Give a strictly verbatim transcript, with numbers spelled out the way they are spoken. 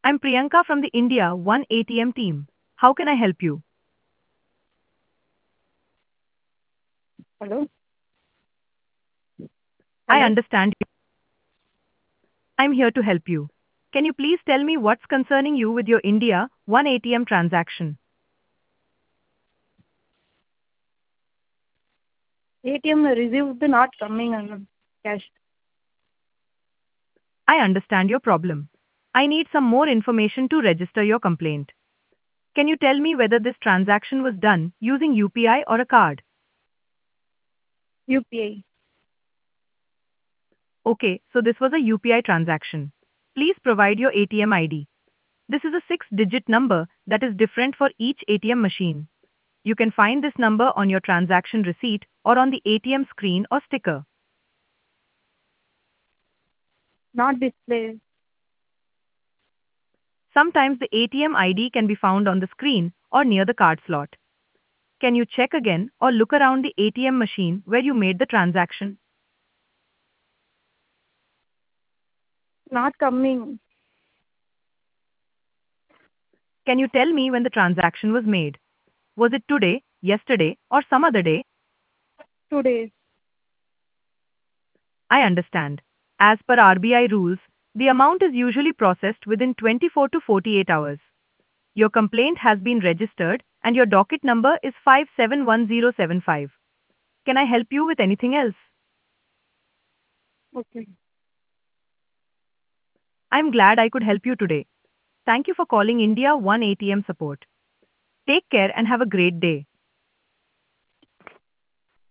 I'm Priyanka from the India One A T M team. How can I help you? Hello? I Hello? understand you. I'm here to help you. Can you please tell me what's concerning you with your India One A T M transaction? A T M received not coming on cash. I understand your problem. I need some more information to register your complaint. Can you tell me whether this transaction was done using U P I or a card? U P I. Okay, so this was a U P I transaction. Please provide your A T M I D. This is a six-digit number that is different for each A T M machine. You can find this number on your transaction receipt or on the A T M screen or sticker. Not display. Sometimes the A T M I D can be found on the screen or near the card slot. Can you check again or look around the A T M machine where you made the transaction? Not coming. Can you tell me when the transaction was made? Was it today, yesterday, or some other day? Today. I understand. As per R B I rules, the amount is usually processed within twenty-four to forty-eight hours. Your complaint has been registered and your docket number is five seven one zero seven five. Can I help you with anything else? Okay. I'm glad I could help you today. Thank you for calling India One A T M support. Take care and have a great day.